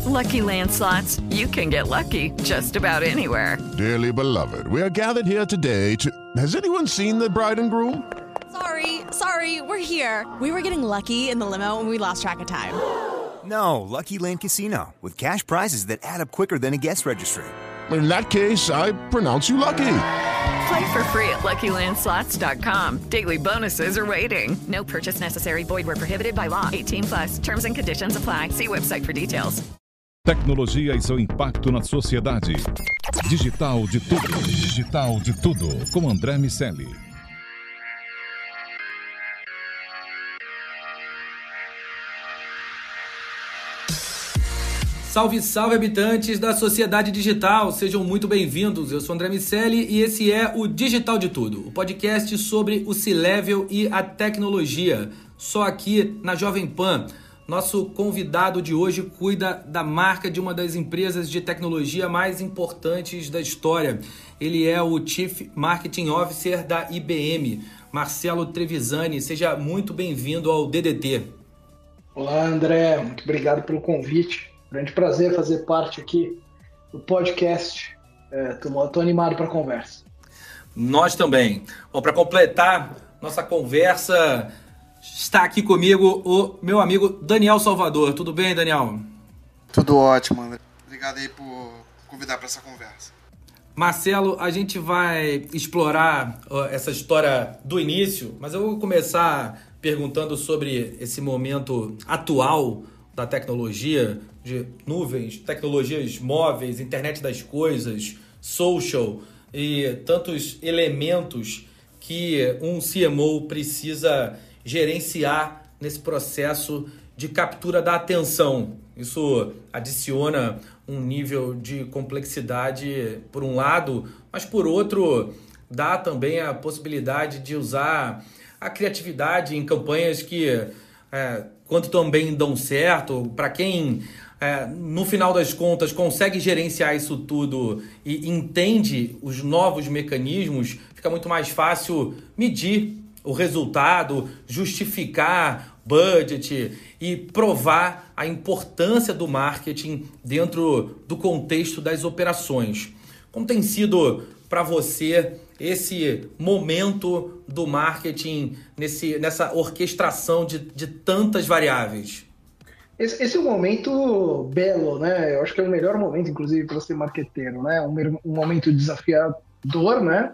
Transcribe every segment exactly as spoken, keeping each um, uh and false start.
Lucky Land Slots, you can get lucky just about anywhere. Dearly beloved, we are gathered here today to... Has anyone seen the bride and groom? Sorry, sorry, we're here. We were getting lucky in the limo and we lost track of time. No, Lucky Land Casino, with cash prizes that add up quicker than a guest registry. In that case, I pronounce you lucky. Play for free at Lucky Land Slots dot com. Daily bonuses are waiting. No purchase necessary. Void where prohibited by law. eighteen plus. Terms and conditions apply. See website for details. Tecnologia e seu impacto na sociedade. Digital de tudo. Digital de tudo. Com André Miceli. Salve, salve, habitantes da sociedade digital, sejam muito bem-vindos. Eu sou André Miceli e esse é o Digital de Tudo, o podcast sobre o C-Level e a tecnologia, só aqui na Jovem Pan. Nosso convidado de hoje cuida da marca de uma das empresas de tecnologia mais importantes da história. Ele é o Chief Marketing Officer da I B M, Marcelo Trevisani. Seja muito bem-vindo ao D D T. Olá, André, muito obrigado pelo convite. Grande prazer fazer parte aqui do podcast. Estou é, animado para a conversa. Nós também. Bom, para completar nossa conversa, está aqui comigo o meu amigo Daniel Salvador. Tudo bem, Daniel? Tudo ótimo, André. Obrigado aí por convidar para essa conversa. Marcelo, a gente vai explorar ó, essa história do início, mas eu vou começar perguntando sobre esse momento atual da tecnologia, de nuvens, tecnologias móveis, internet das coisas, social e tantos elementos que um C M O precisa gerenciar nesse processo de captura da atenção. Isso adiciona um nível de complexidade por um lado, mas por outro dá também a possibilidade de usar a criatividade em campanhas que é, quando também dão certo, para quem, é, no final das contas, consegue gerenciar isso tudo e entende os novos mecanismos, fica muito mais fácil medir o resultado, justificar budget e provar a importância do marketing dentro do contexto das operações. Como tem sido para você esse momento do marketing, nesse, nessa orquestração de, de tantas variáveis? Esse, esse é um momento belo, né? Eu acho que é o melhor momento, inclusive, para ser marqueteiro, né? Um, um momento desafiador, né?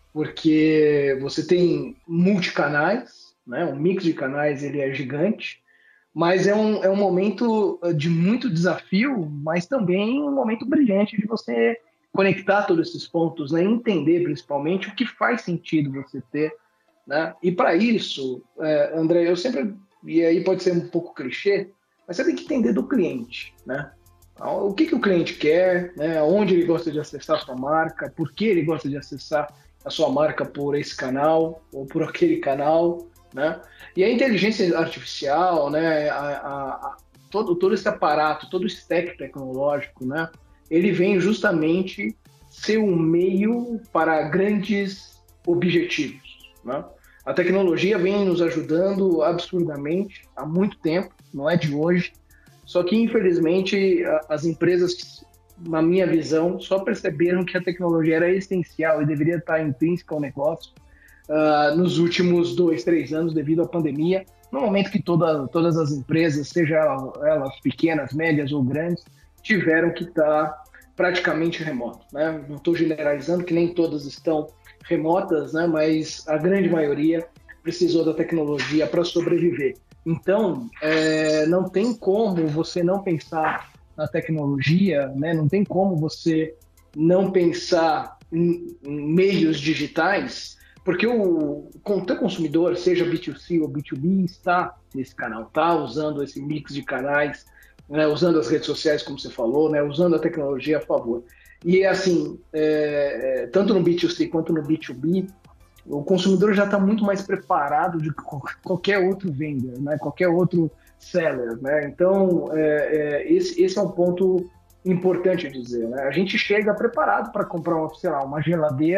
Porque você tem multicanais, né? Um mix de canais, ele é gigante, mas é um, é um momento de muito desafio, mas também um momento brilhante de você conectar todos esses pontos, né? Entender principalmente o que faz sentido você ter, né? E para isso, é, André, eu sempre, e aí pode ser um pouco clichê, mas você tem que entender do cliente, né? O que, que o cliente quer, né? Onde ele gosta de acessar a sua marca, por que ele gosta de acessar a sua marca por esse canal ou por aquele canal, né? E a inteligência artificial, né? A, a, a, todo, todo esse aparato, todo o stack tecnológico, né? Ele vem justamente ser um meio para grandes objetivos, né? A tecnologia vem nos ajudando absurdamente há muito tempo, não é de hoje, só que infelizmente as empresas, na minha visão, só perceberam que a tecnologia era essencial e deveria estar intrínseca ao negócio uh, nos últimos dois, três anos devido à pandemia, no momento que toda, todas as empresas, seja elas pequenas, médias ou grandes, tiveram que estar praticamente remoto, né? Não estou generalizando que nem todas estão remotas, né? Mas a grande maioria precisou da tecnologia para sobreviver. Então, é, não tem como você não pensar na tecnologia, né? Não tem como você não pensar em, em meios digitais, porque o, o teu consumidor, seja B dois C ou B dois B, está nesse canal, está usando esse mix de canais, né, usando as redes sociais, como você falou, né, usando a tecnologia a favor. E, assim, é, é, tanto no B dois C quanto no B dois B, o consumidor já está muito mais preparado do que qualquer outro vendor, né, qualquer outro seller, né? Então, é, é, esse, esse é um ponto importante a dizer, né? A gente chega preparado para comprar, sei lá, uma geladeira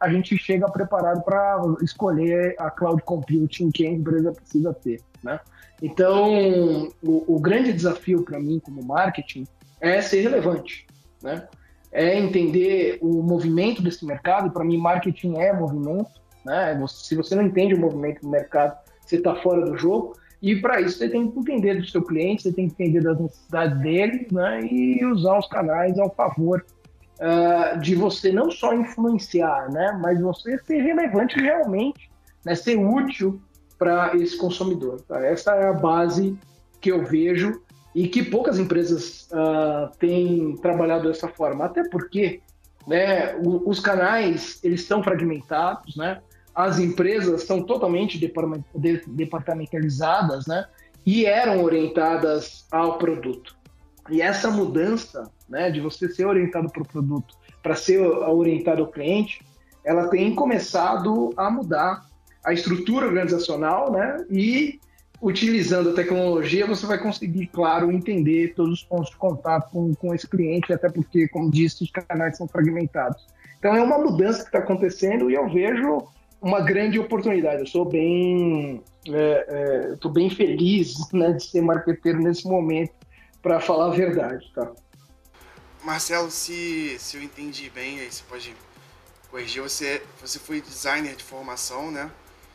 a gente chega preparado para escolher a cloud computing que a empresa precisa ter, né? Então, o, o grande desafio para mim como marketing é ser relevante, né? É entender o movimento desse mercado. Para mim, marketing é movimento, né? Se você não entende o movimento do mercado, você está fora do jogo. E para isso você tem que entender do seu cliente, você tem que entender das necessidades dele, né? E usar os canais ao favor uh, de você não só influenciar, né? Mas você ser relevante realmente, né? Ser útil para esse consumidor. Tá? Essa é a base que eu vejo e que poucas empresas uh, têm trabalhado dessa forma. Até porque, né, o, os canais eles estão fragmentados, né? As empresas são totalmente departamentalizadas, né? E eram orientadas ao produto. E essa mudança, né, de você ser orientado para o produto para ser orientado ao cliente, ela tem começado a mudar a estrutura organizacional, né? E utilizando a tecnologia, você vai conseguir, claro, entender todos os pontos de contato com, com esse cliente, até porque, como disse, os canais são fragmentados. Então, é uma mudança que está acontecendo e eu vejo uma grande oportunidade. Eu sou bem, é, é, tô bem feliz, né, de ser marqueteiro nesse momento, para falar a verdade, tá? Marcelo, se, se eu entendi bem, aí você pode corrigir, você, você foi designer de formação, né?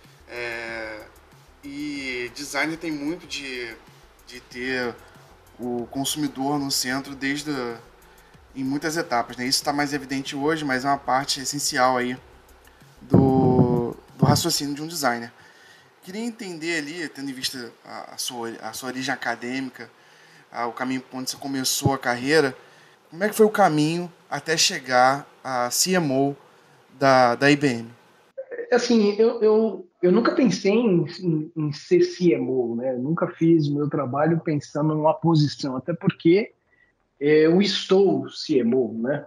É, e designer tem muito de, de ter o consumidor no centro desde a, em muitas etapas, né? Isso está mais evidente hoje, mas é uma parte essencial aí do, do raciocínio de um designer. Queria entender ali, tendo em vista a, a, sua, a sua origem acadêmica, a, o caminho onde você começou a carreira, como é que foi o caminho até chegar a C M O da, da I B M? Assim, eu, eu, eu nunca pensei em, em, em ser C M O, né? Eu nunca fiz o meu trabalho pensando numa posição, até porque eu estou C M O, né?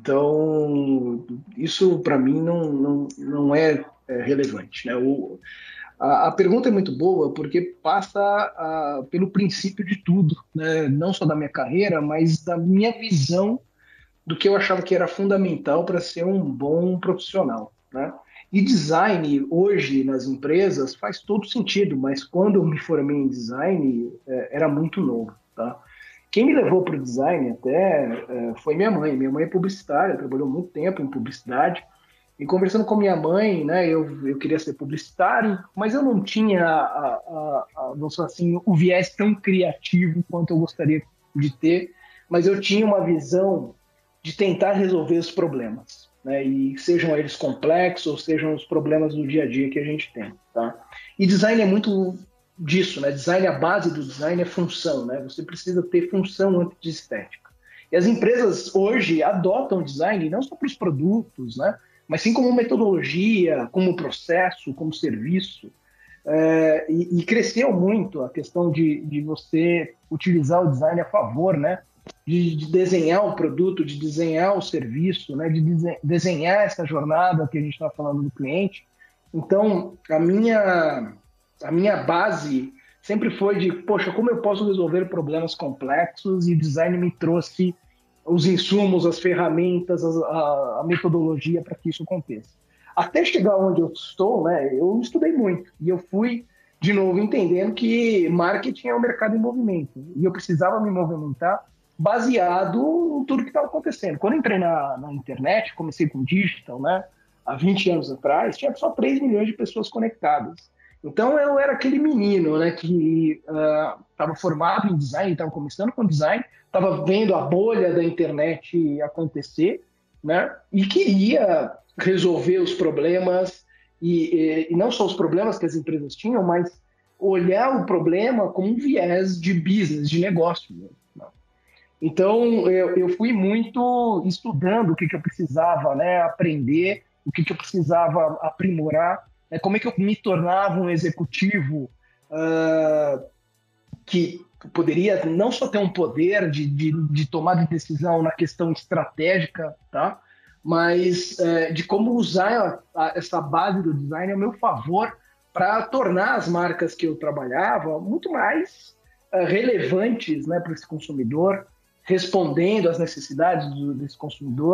Então, isso para mim não, não, não é, é relevante, né? O, a, a pergunta é muito boa porque passa a, pelo princípio de tudo, né? Não só da minha carreira, mas da minha visão do que eu achava que era fundamental para ser um bom profissional, né? E design, hoje, nas empresas, faz todo sentido, mas quando eu me formei em design, é, era muito novo, tá? Quem me levou para o design até é, foi minha mãe. Minha mãe é publicitária, trabalhou muito tempo em publicidade. E conversando com minha mãe, né, eu, eu queria ser publicitário, mas eu não tinha a, a, a, vamos falar assim, o viés tão criativo quanto eu gostaria de ter, mas eu tinha uma visão de tentar resolver os problemas, né, e sejam eles complexos ou sejam os problemas do dia a dia que a gente tem, tá? E design é muito disso, né? Design, a base do design é função, né? Você precisa ter função antes de estética. E as empresas hoje adotam design não só para os produtos, né? Mas sim como metodologia, como processo, como serviço. É, e, e cresceu muito a questão de, de você utilizar o design a favor, né? De, de desenhar o produto, de desenhar o serviço, né? De dese- desenhar essa jornada que a gente está falando do cliente. Então, a minha... A minha base sempre foi de, poxa, como eu posso resolver problemas complexos? E o design me trouxe os insumos, as ferramentas, a, a metodologia para que isso aconteça. Até chegar onde eu estou, né, eu estudei muito. E eu fui, de novo, entendendo que marketing é um mercado em movimento. E eu precisava me movimentar baseado em tudo que estava acontecendo. Quando eu entrei na, na internet, comecei com digital, né, há vinte anos atrás, tinha só três milhões de pessoas conectadas. Então eu era aquele menino, né, que estava uh, formado em design, estava começando com design, estava vendo a bolha da internet acontecer, né, e queria resolver os problemas, e, e, e não só os problemas que as empresas tinham, mas olhar o problema como um viés de business, de negócio. Né? Então eu, eu fui muito estudando o que, que eu precisava, né, aprender, o que, que eu precisava aprimorar, como é que eu me tornava um executivo uh, que poderia não só ter um poder de, de, de tomar de decisão na questão estratégica, tá? Mas uh, de como usar a, a, essa base do design a meu favor para tornar as marcas que eu trabalhava muito mais uh, relevantes, né, para esse consumidor, respondendo às necessidades do, desse consumidor,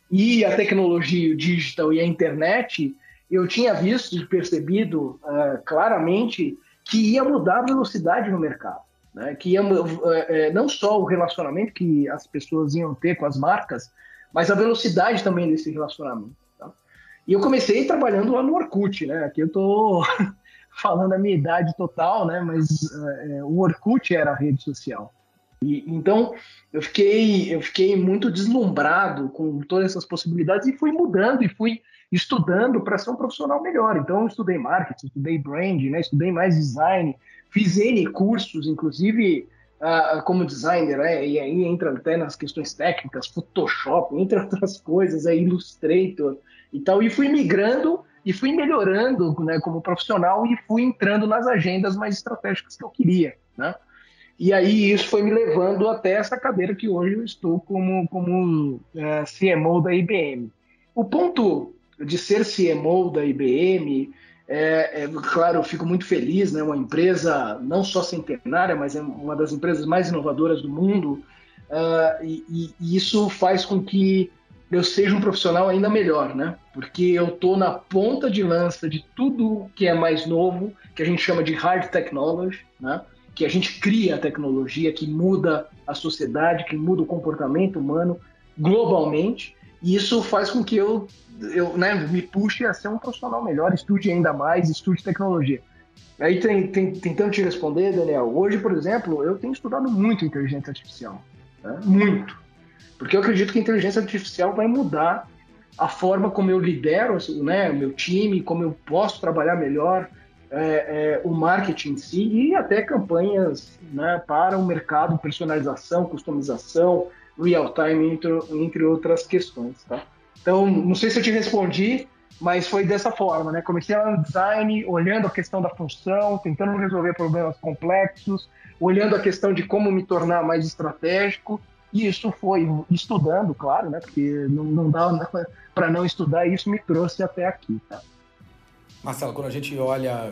e a tecnologia, o digital e a internet, eu tinha visto e percebido uh, claramente que ia mudar a velocidade no mercado, né? Que ia, uh, uh, não só o relacionamento que as pessoas iam ter com as marcas, mas a velocidade também desse relacionamento. Tá? E eu comecei trabalhando lá no Orkut, né? Aqui eu estou falando a minha idade total, né? Mas uh, o Orkut era a rede social. E, então, eu fiquei, eu fiquei muito deslumbrado com todas essas possibilidades e fui mudando e fui estudando para ser um profissional melhor. Então, eu estudei marketing, estudei brand, né? Estudei mais design, fiz N cursos, inclusive uh, como designer, né? E aí entra até nas questões técnicas, Photoshop, entre outras coisas, aí, Illustrator e tal. E fui migrando e fui melhorando, né, como profissional e fui entrando nas agendas mais estratégicas que eu queria, né? E aí isso foi me levando até essa cadeira que hoje eu estou como, como uh, C M O da I B M. O ponto de ser C M O da I B M, é, é, claro, eu fico muito feliz, né? Uma empresa não só centenária, mas é uma das empresas mais inovadoras do mundo, uh, e, e isso faz com que eu seja um profissional ainda melhor, né? Porque eu estou na ponta de lança de tudo que é mais novo, que a gente chama de hard technology, né? Que a gente cria a tecnologia que muda a sociedade, que muda o comportamento humano globalmente, e isso faz com que eu, eu né, me puxe a ser um profissional melhor, estude ainda mais, estude tecnologia. Aí tem, tem, tentando te responder, Daniel, hoje, por exemplo, eu tenho estudado muito inteligência artificial, né? Muito, porque eu acredito que a inteligência artificial vai mudar a forma como eu lidero, né, o meu time, como eu posso trabalhar melhor, É, é, o marketing em si e até campanhas, né, para o mercado, personalização, customização, real-time, entre, entre outras questões. Tá? Então, não sei se eu te respondi, mas foi dessa forma, né? Comecei lá no design, olhando a questão da função, tentando resolver problemas complexos, olhando a questão de como me tornar mais estratégico, e isso foi estudando, claro, né? Porque não, não dá para não estudar, e isso me trouxe até aqui, tá? Marcelo, quando a gente olha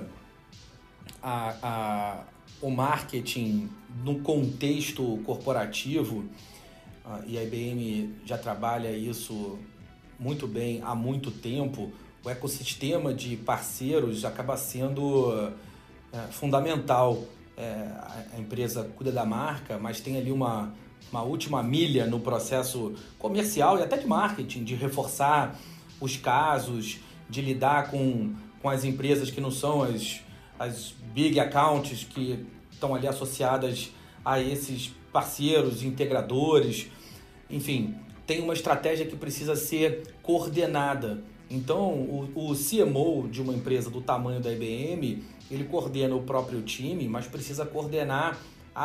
a, a, o marketing no contexto corporativo, uh, e a I B M já trabalha isso muito bem há muito tempo, o ecossistema de parceiros acaba sendo uh, fundamental. É, a empresa cuida da marca, mas tem ali uma, uma última milha no processo comercial e até de marketing, de reforçar os casos, de lidar com com as empresas que não são as, as big accounts que estão ali associadas a esses parceiros, integradores. Enfim, tem uma estratégia que precisa ser coordenada. Então, o, o C M O de uma empresa do tamanho da I B M, ele coordena o próprio time, mas precisa coordenar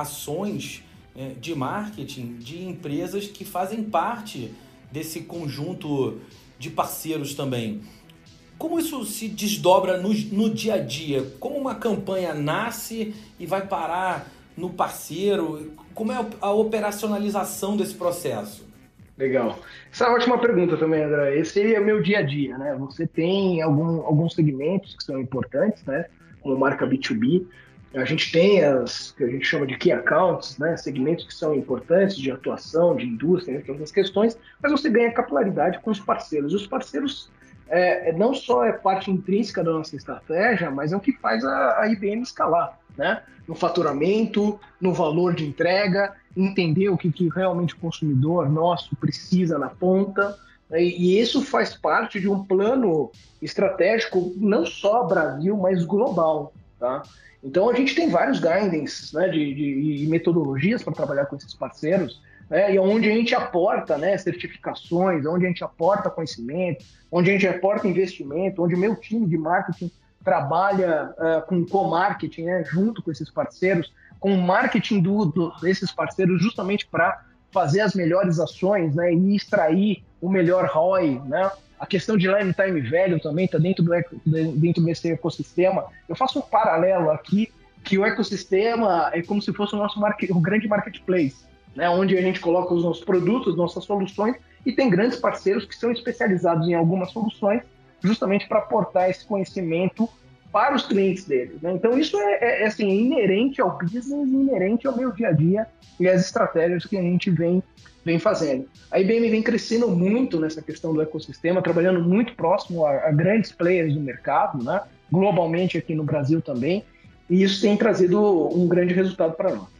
ações é, de marketing de empresas que fazem parte desse conjunto de parceiros também. Como isso se desdobra no, no dia a dia? Como uma campanha nasce e vai parar no parceiro? Como é a operacionalização desse processo? Legal. Essa é uma ótima pergunta também, André. Esse é o meu dia a dia, né? Você tem algum, alguns segmentos que são importantes, né? Como marca B dois B. A gente tem as que a gente chama de key accounts, né? Segmentos que são importantes de atuação, de indústria, entre outras questões, mas você ganha capilaridade com os parceiros. Os parceiros É, não só é parte intrínseca da nossa estratégia, mas é o que faz a, a I B M escalar, né? No faturamento, no valor de entrega, entender o que, que realmente o consumidor nosso precisa na ponta, né? E, e isso faz parte de um plano estratégico não só Brasil, mas global, tá? Então a gente tem vários guidance, né, de, de, de metodologias para trabalhar com esses parceiros, né, e onde a gente aporta, né, certificações, onde a gente aporta conhecimento, onde a gente aporta investimento, onde o meu time de marketing trabalha uh, com co-marketing, né, junto com esses parceiros, com o marketing do, do, desses parceiros justamente para fazer as melhores ações, né, e extrair o melhor R O I, né? A questão de lifetime value também está dentro, do, dentro desse ecossistema. Eu faço um paralelo aqui, que o ecossistema é como se fosse o nosso market, o grande marketplace, né, onde a gente coloca os nossos produtos, nossas soluções, e tem grandes parceiros que são especializados em algumas soluções, justamente para aportar esse conhecimento para os clientes deles, né? Então isso é, é, é, assim, é inerente ao business, inerente ao meu dia a dia e às estratégias que a gente vem, vem fazendo. A I B M vem crescendo muito nessa questão do ecossistema, trabalhando muito próximo a, a grandes players do mercado, né? Globalmente aqui no Brasil também, e isso tem trazido um grande resultado para nós.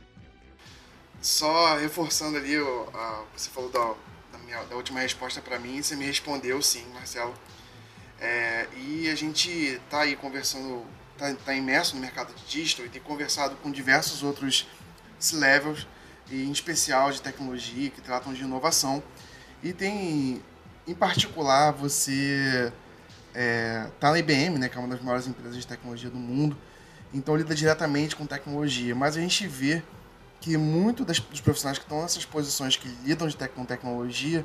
Só reforçando ali, o, a, você falou da, da, minha, da última resposta para mim, você me respondeu sim, Marcelo. É, e a gente está aí conversando, está tá imerso no mercado de digital e tem conversado com diversos outros C-levels, e em especial de tecnologia, que tratam de inovação. E tem, em particular, você está é, tá na I B M, né, que é uma das maiores empresas de tecnologia do mundo, então lida diretamente com tecnologia. Mas a gente vê que muitos dos profissionais que estão nessas posições que lidam de tec- com tecnologia,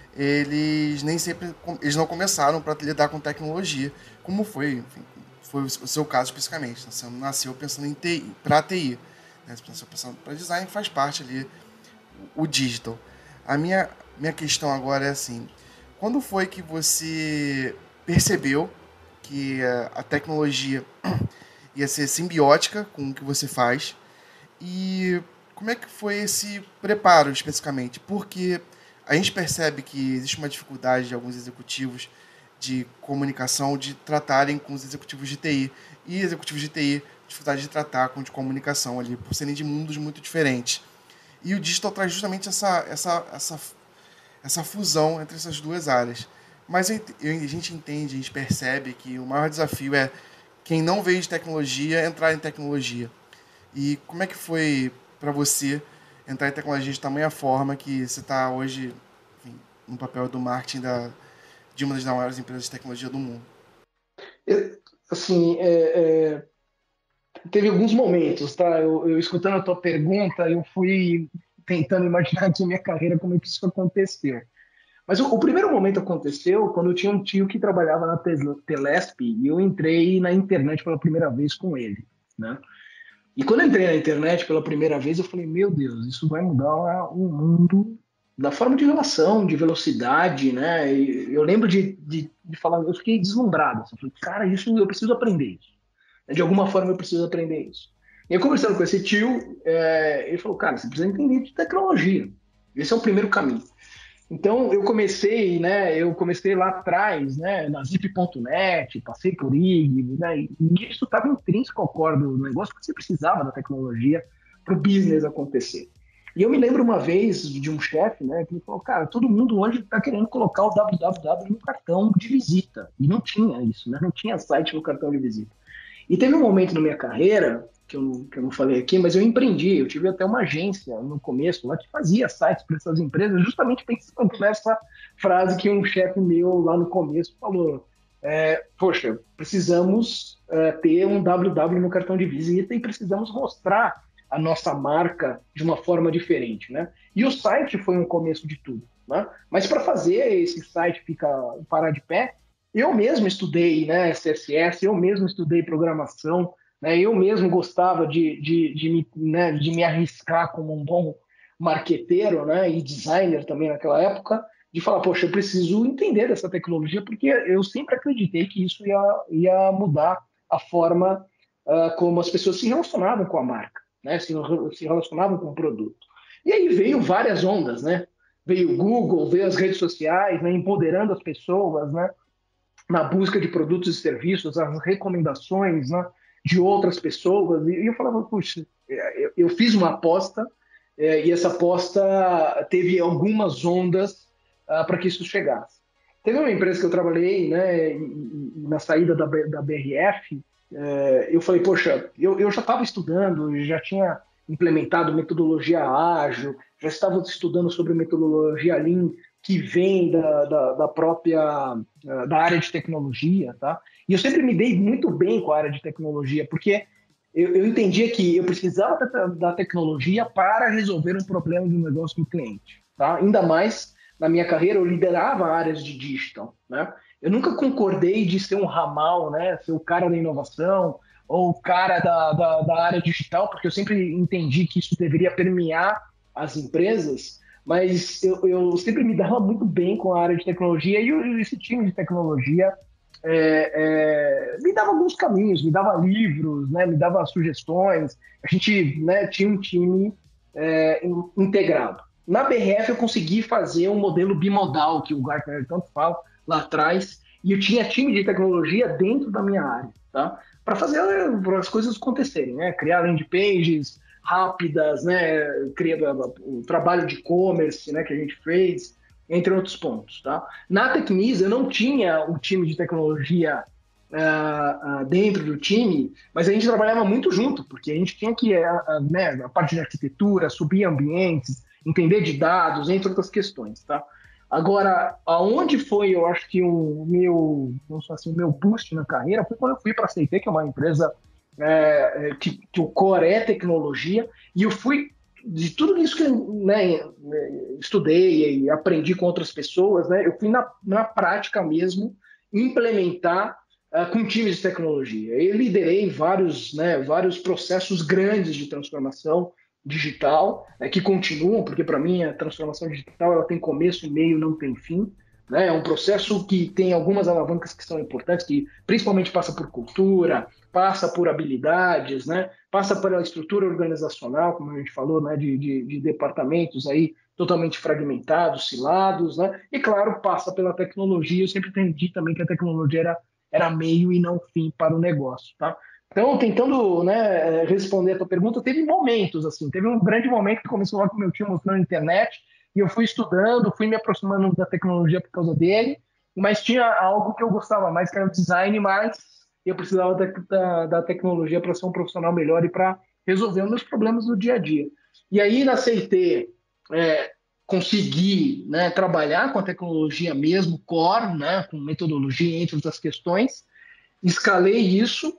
eles nem sempre eles não começaram para lidar com tecnologia, como foi, enfim, foi o seu caso especificamente. Você nasceu pensando em T I, para T I, né? Você nasceu pensando para design, que faz parte ali o digital. A minha, minha questão agora é assim, quando foi que você percebeu que a tecnologia ia ser simbiótica com o que você faz e como é que foi esse preparo especificamente? Porque a gente percebe que existe uma dificuldade de alguns executivos de comunicação de tratarem com os executivos de T I. E executivos de T I, dificuldade de tratar com de comunicação ali, por serem de mundos muito diferentes. E o digital traz justamente essa, essa, essa, essa fusão entre essas duas áreas. Mas a gente entende, a gente percebe que o maior desafio é quem não veio de tecnologia entrar em tecnologia. E como é que foi para você entrar em tecnologia de tamanha forma que você está hoje, enfim, no papel do marketing da, de uma das maiores empresas de tecnologia do mundo? Eu, assim, é, é, teve alguns momentos, tá? Eu, eu escutando a tua pergunta, eu fui tentando imaginar aqui a minha carreira, como é que isso aconteceu. Mas o, o primeiro momento aconteceu quando eu tinha um tio que trabalhava na Telesp e eu entrei na internet pela primeira vez com ele, né? E quando eu entrei na internet pela primeira vez, eu falei, meu Deus, isso vai mudar o mundo da forma de relação, de velocidade, né? E eu lembro de, de, de falar, eu fiquei deslumbrado. Assim, eu falei, cara, isso eu preciso aprender isso. De alguma forma eu preciso aprender isso. E eu conversando com esse tio, é, ele falou, cara, você precisa entender de tecnologia. Esse é o primeiro caminho. Então eu comecei, né? Eu comecei lá atrás, né? Na zip ponto net, passei por I G, né? E isso estava intrínseco ao core do negócio, porque você precisava da tecnologia para o business acontecer. E eu me lembro uma vez de um chefe, né? Que ele falou, cara, todo mundo hoje está querendo colocar o www no cartão de visita. E não tinha isso, né? Não tinha site no cartão de visita. E teve um momento na minha carreira que eu, que eu não falei aqui, mas eu empreendi, eu tive até uma agência no começo lá que fazia sites para essas empresas, justamente pensando nessa frase que um chefe meu lá no começo falou, é, poxa, precisamos é, ter um www no cartão de visita e precisamos mostrar a nossa marca de uma forma diferente, né? E o site foi um começo de tudo, né? Mas para fazer esse site ficar, parar de pé, eu mesmo estudei, né, C S S, eu mesmo estudei programação, né, eu mesmo gostava de, de, de, me, né, de me arriscar como um bom marqueteiro, né, e designer também naquela época, de falar, poxa, eu preciso entender dessa tecnologia, porque eu sempre acreditei que isso ia, ia mudar a forma uh, como as pessoas se relacionavam com a marca, né, se, se relacionavam com o produto. E aí veio várias ondas, né? Veio o Google, veio as redes sociais, né, empoderando as pessoas, né, na busca de produtos e serviços, as recomendações, né, de outras pessoas, e eu falava, puxa, eu, eu fiz uma aposta, é, e essa aposta teve algumas ondas uh, para que isso chegasse. Teve uma empresa que eu trabalhei, né, e, e, na saída da, da B R F, é, eu falei, poxa, eu, eu já estava estudando, já tinha implementado metodologia ágil, já estava estudando sobre metodologia Lean, que vem da, da, da própria da área de tecnologia, tá? E eu sempre me dei muito bem com a área de tecnologia, porque eu, eu entendia que eu precisava da, da tecnologia para resolver um problema de um negócio do cliente, tá? Ainda mais na minha carreira eu liderava áreas de digital, né? Eu nunca concordei de ser um ramal, né? Ser o cara da inovação ou o cara da, da, da área digital, porque eu sempre entendi que isso deveria permear as empresas, mas eu, eu sempre me dava muito bem com a área de tecnologia e esse time de tecnologia é, é, me dava alguns caminhos, me dava livros, né, me dava sugestões. A gente, né, tinha um time é, integrado. Na B R F eu consegui fazer um modelo bimodal, que o Gartner tanto fala lá atrás, e eu tinha time de tecnologia dentro da minha área, tá? Para fazer as coisas acontecerem, né? Criar landing pages rápidas, né? Criar o trabalho de e-commerce, né, que a gente fez, entre outros pontos, tá? Na Tecnisa eu não tinha um time de tecnologia uh, uh, dentro do time, mas a gente trabalhava muito junto, porque a gente tinha que, uh, uh, né, a parte de arquitetura, subir ambientes, entender de dados, entre outras questões, tá? Agora, aonde foi, eu acho que o meu, não sei assim, o meu boost na carreira foi quando eu fui para a C I T, que é uma empresa é, que, que o core é tecnologia, e eu fui, de tudo isso que eu, né, estudei e aprendi com outras pessoas, né, eu fui na, na prática mesmo implementar uh, com times de tecnologia. Eu liderei vários, né, vários processos grandes de transformação digital, né, que continuam, porque para mim a transformação digital ela tem começo, meio, não tem fim, né? É um processo que tem algumas alavancas que são importantes, que principalmente passa por cultura, passa por habilidades, né? Passa pela estrutura organizacional, como a gente falou, né? de, de, de departamentos aí totalmente fragmentados, cilados, né? E claro, passa pela tecnologia. Eu sempre entendi também que a tecnologia era, era meio e não fim para o negócio, tá? Então, tentando, né, responder a tua pergunta, teve momentos, assim, teve um grande momento que começou lá com o meu tio mostrando a internet, e eu fui estudando, fui me aproximando da tecnologia por causa dele, mas tinha algo que eu gostava mais, que era o design, mas eu precisava da, da, da tecnologia para ser um profissional melhor e para resolver os meus problemas do dia a dia. E aí, na C I T, é, consegui, né, trabalhar com a tecnologia mesmo, core, né, com metodologia, entre outras questões, escalei isso,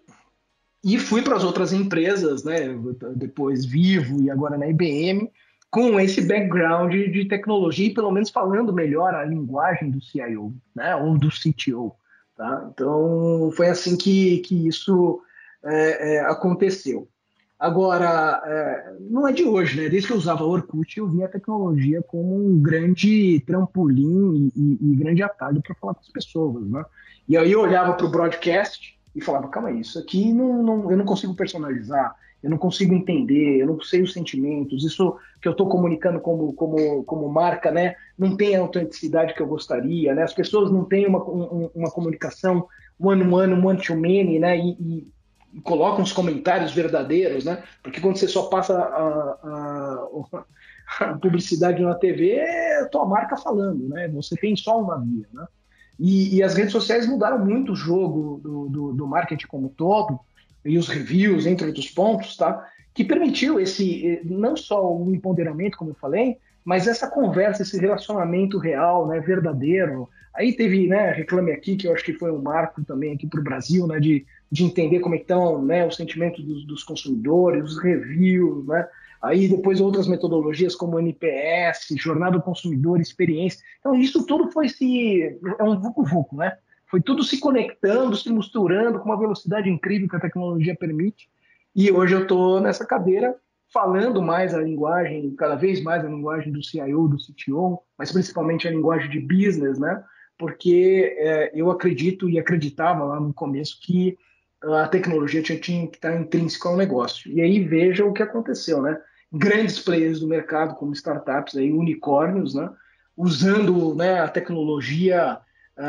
e fui para as outras empresas, né, depois Vivo e agora na I B M, com esse background de tecnologia e pelo menos falando melhor a linguagem do C I O, né, ou do C T O. Tá? Então, foi assim que, que isso é, é, aconteceu. Agora, é, não é de hoje, né? Desde que eu usava Orkut, eu via a tecnologia como um grande trampolim e, e, e grande atalho para falar com as pessoas, né? E aí eu olhava para o broadcast e falava, calma aí, isso aqui não, não, eu não consigo personalizar, eu não consigo entender, eu não sei os sentimentos, isso que eu estou comunicando como, como, como marca, né, não tem a autenticidade que eu gostaria, né, as pessoas não têm uma, um, uma comunicação one-on-one, one-to-many, né, e, e, e colocam os comentários verdadeiros, né, porque quando você só passa a, a, a publicidade na T V, é a tua marca falando, né, você tem só uma via, né. E, e as redes sociais mudaram muito o jogo do, do, do marketing como um todo, e os reviews, entre outros pontos, tá? Que permitiu esse, não só o empoderamento, como eu falei, mas essa conversa, esse relacionamento real, né, verdadeiro. Aí teve, né, Reclame Aqui, que eu acho que foi um marco também aqui para o Brasil, né, de, de entender como é que estão, né, os sentimentos dos, dos consumidores, os reviews, né? Aí depois outras metodologias como N P S, Jornada do Consumidor, Experiência. Então isso tudo foi se... é um vucu-vucu, né? Foi tudo se conectando, se misturando com uma velocidade incrível que a tecnologia permite. E hoje eu estou nessa cadeira falando mais a linguagem, cada vez mais a linguagem do C I O, do C T O, mas principalmente a linguagem de business, né? Porque é, eu acredito e acreditava lá no começo que a tecnologia tinha, tinha que estar intrínseca ao negócio. E aí veja o que aconteceu, né? Grandes players do mercado, como startups, aí, unicórnios, né? Usando, né, a tecnologia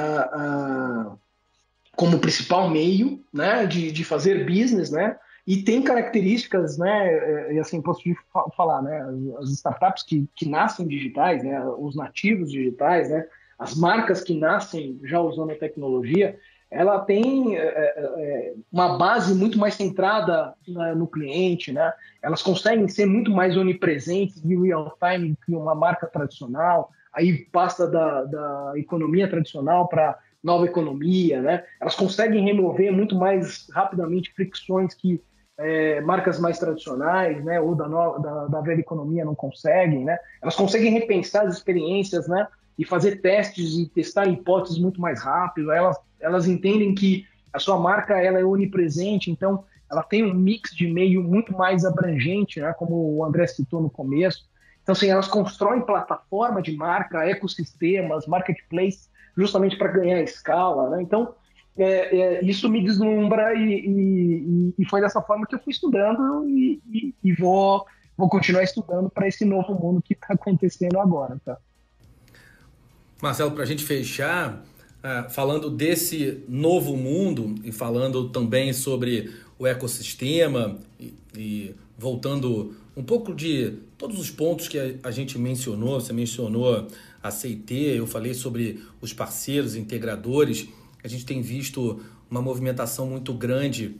uh, uh, como principal meio, né, de, de fazer business, né? E tem características, né, e assim, posso te falar, né, as startups que, que nascem digitais, né, os nativos digitais, né, as marcas que nascem já usando a tecnologia, ela tem é, é, uma base muito mais centrada, né, no cliente, né? Elas conseguem ser muito mais onipresentes em real time que uma marca tradicional, aí passa da, da economia tradicional para nova economia, né? Elas conseguem remover muito mais rapidamente fricções que é, marcas mais tradicionais, né, ou da, nova, da, da velha economia não conseguem, né? Elas conseguem repensar as experiências, né, e fazer testes e testar hipóteses muito mais rápido. Elas, elas entendem que a sua marca ela é onipresente, então ela tem um mix de meio muito mais abrangente, né, como o André citou no começo. Então, assim, elas constroem plataforma de marca, ecossistemas, marketplace, justamente para ganhar escala, né? Então, é, é, isso me deslumbra e, e, e foi dessa forma que eu fui estudando e, e, e vou, vou continuar estudando para esse novo mundo que está acontecendo agora. Tá? Marcelo, para a gente fechar, uh, falando desse novo mundo e falando também sobre o ecossistema e, e voltando um pouco de todos os pontos que a, a gente mencionou, você mencionou a C I T, eu falei sobre os parceiros, integradores. A gente tem visto uma movimentação muito grande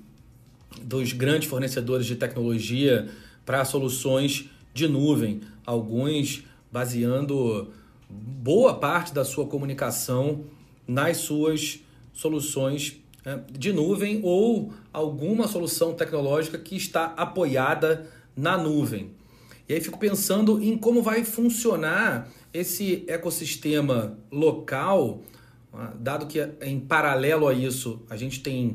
dos grandes fornecedores de tecnologia para soluções de nuvem, alguns baseando boa parte da sua comunicação nas suas soluções de nuvem ou alguma solução tecnológica que está apoiada na nuvem. E aí fico pensando em como vai funcionar esse ecossistema local, dado que em paralelo a isso a gente tem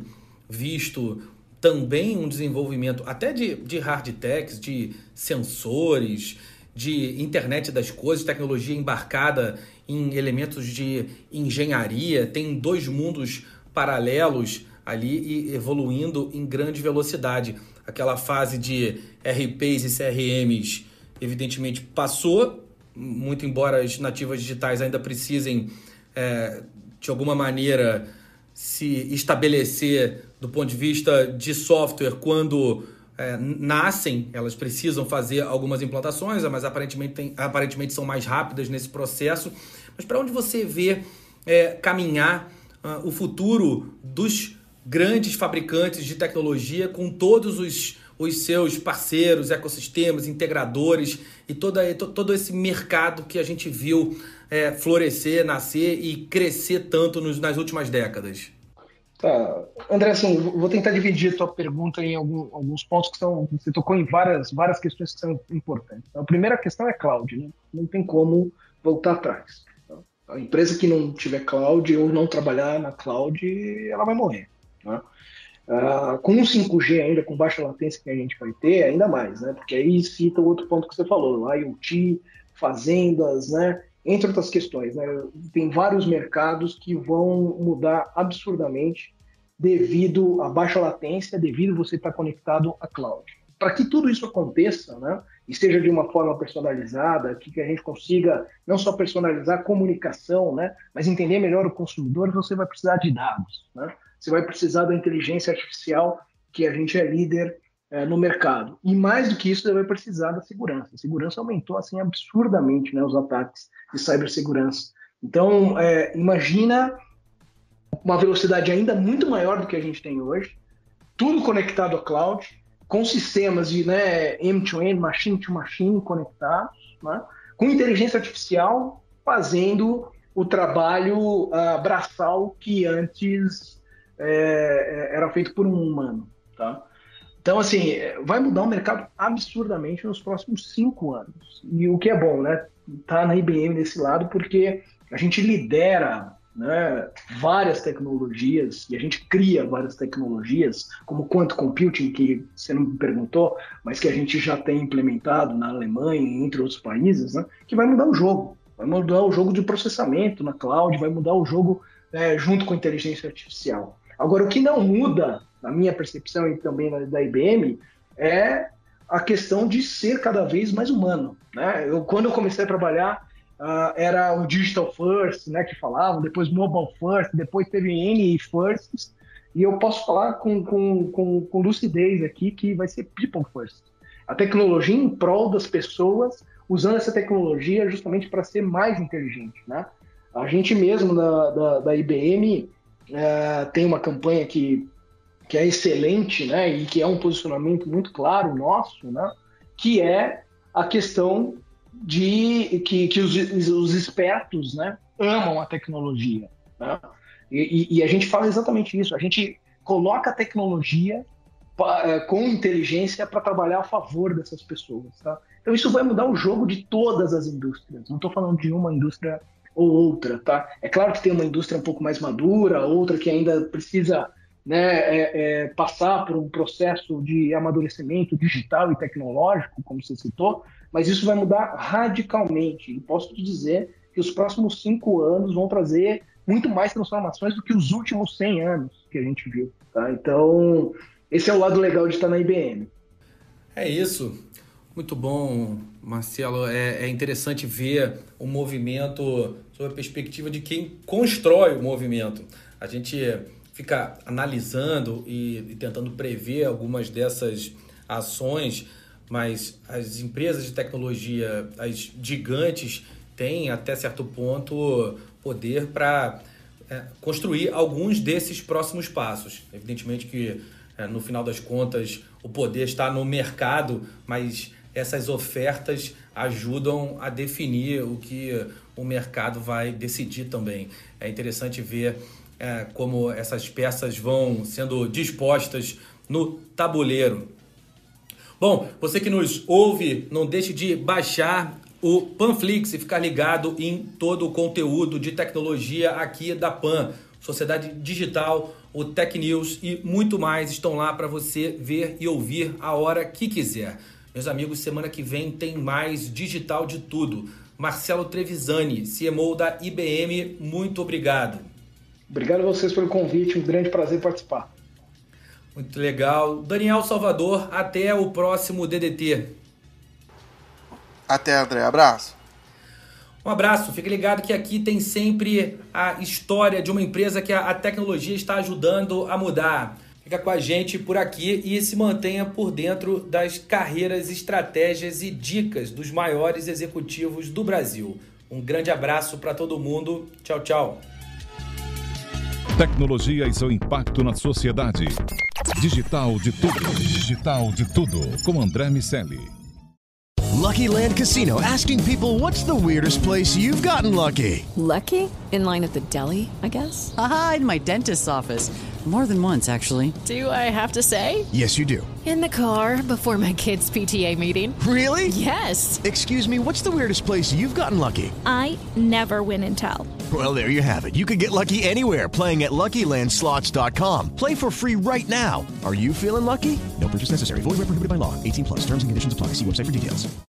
visto também um desenvolvimento até de, de hard techs, de sensores, de internet das coisas, tecnologia embarcada em elementos de engenharia, tem dois mundos paralelos ali e evoluindo em grande velocidade. Aquela fase de R Ps e C R Ms evidentemente passou, muito embora as nativas digitais ainda precisem é, de alguma maneira se estabelecer do ponto de vista de software quando é, nascem, elas precisam fazer algumas implantações, mas aparentemente, tem, aparentemente são mais rápidas nesse processo. Mas para onde você vê é, caminhar uh, o futuro dos grandes fabricantes de tecnologia com todos os, os seus parceiros, ecossistemas, integradores e toda, todo esse mercado que a gente viu é, florescer, nascer e crescer tanto nos, nas últimas décadas? Tá. André, assim, vou tentar dividir a tua pergunta em algum, alguns pontos que são... Você tocou em várias, várias questões que são importantes. A primeira questão é cloud, né? Não tem como voltar atrás. A empresa que não tiver cloud ou não trabalhar na cloud, ela vai morrer. Né? Ah, com o cinco G ainda, com baixa latência que a gente vai ter, ainda mais, né? Porque aí cita o outro ponto que você falou, IoT, fazendas, né? Entre outras questões, né? Tem vários mercados que vão mudar absurdamente devido à baixa latência, devido a você estar conectado à cloud. Para que tudo isso aconteça, né, e seja de uma forma personalizada, que a gente consiga não só personalizar a comunicação, né, mas entender melhor o consumidor, você vai precisar de dados. Né? Você vai precisar da inteligência artificial, que a gente é líder é, no mercado. E mais do que isso, você vai precisar da segurança. A segurança aumentou assim absurdamente, né, os ataques de cibersegurança. Então, é, imagina uma velocidade ainda muito maior do que a gente tem hoje, tudo conectado à cloud, com sistemas de né, end-to-end, machine-to-machine conectados, né, com inteligência artificial fazendo o trabalho uh, braçal que antes é, era feito por um humano. Tá? Então, assim, vai mudar o mercado absurdamente nos próximos cinco anos. E o que é bom, né? Tá na I B M desse lado, porque a gente lidera, né, várias tecnologias, e a gente cria várias tecnologias, como quantum computing, que você não me perguntou, mas que a gente já tem implementado na Alemanha e entre outros países, né, que vai mudar o jogo. Vai mudar o jogo de processamento na cloud, vai mudar o jogo é, junto com a inteligência artificial. Agora, o que não muda, na minha percepção e também na, da I B M, é a questão de ser cada vez mais humano. Né? Eu, quando eu comecei a trabalhar, Uh, era o Digital First, né, que falavam, depois Mobile First, depois teve N Firsts, e eu posso falar com, com, com, com lucidez aqui que vai ser People First. A tecnologia em prol das pessoas, usando essa tecnologia justamente para ser mais inteligente. Né? A gente mesmo da, da, da I B M uh, tem uma campanha que, que é excelente, né, e que é um posicionamento muito claro nosso, né, que é a questão de que, que os, os espertos, né, amam a tecnologia. Né? E, e a gente fala exatamente isso. A gente coloca a tecnologia pra, com inteligência para trabalhar a favor dessas pessoas. Tá? Então isso vai mudar o jogo de todas as indústrias. Não estou falando de uma indústria ou outra. Tá? É claro que tem uma indústria um pouco mais madura, outra que ainda precisa, né, é, é, passar por um processo de amadurecimento digital e tecnológico, como você citou, mas isso vai mudar radicalmente. E posso te dizer que os próximos cinco anos vão trazer muito mais transformações do que os últimos cem anos que a gente viu. Tá? Então, esse é o lado legal de estar na I B M. É isso. Muito bom, Marcelo. É, é interessante ver o movimento sob a perspectiva de quem constrói o movimento. A gente fica analisando e, e tentando prever algumas dessas ações, mas as empresas de tecnologia, as gigantes, têm até certo ponto poder para é, construir alguns desses próximos passos. Evidentemente que é, no final das contas o poder está no mercado, mas essas ofertas ajudam a definir o que o mercado vai decidir também. É interessante ver é, como essas peças vão sendo dispostas no tabuleiro. Bom, você que nos ouve, não deixe de baixar o Panflix e ficar ligado em todo o conteúdo de tecnologia aqui da Pan. Sociedade Digital, o Tech News e muito mais estão lá para você ver e ouvir a hora que quiser. Meus amigos, semana que vem tem mais Digital de Tudo. Marcelo Trevisani, C M O da I B M, muito obrigado. Obrigado a vocês pelo convite, um grande prazer participar. Muito legal. Daniel Salvador, até o próximo D D T. Até, André. Abraço. Um abraço. Fique ligado que aqui tem sempre a história de uma empresa que a, a tecnologia está ajudando a mudar. Fica com a gente por aqui e se mantenha por dentro das carreiras, estratégias e dicas dos maiores executivos do Brasil. Um grande abraço para todo mundo. Tchau, tchau. Tecnologia e seu impacto na sociedade. Digital de Tudo. Digital de Tudo. Com André Miceli. Lucky Land Casino, asking people, what's the weirdest place you've gotten lucky? Lucky? In line at the deli, I guess? Aha, in my dentist's office. More than once, actually. Do I have to say? Yes, you do. In the car before my kids' P T A meeting. Really? Yes. Excuse me, what's the weirdest place you've gotten lucky? I never win and tell. Well, there you have it. You can get lucky anywhere, playing at Lucky Land Slots dot com. Play for free right now. Are you feeling lucky? No purchase necessary. Void where prohibited by law. eighteen plus. Terms and conditions apply. See website for details.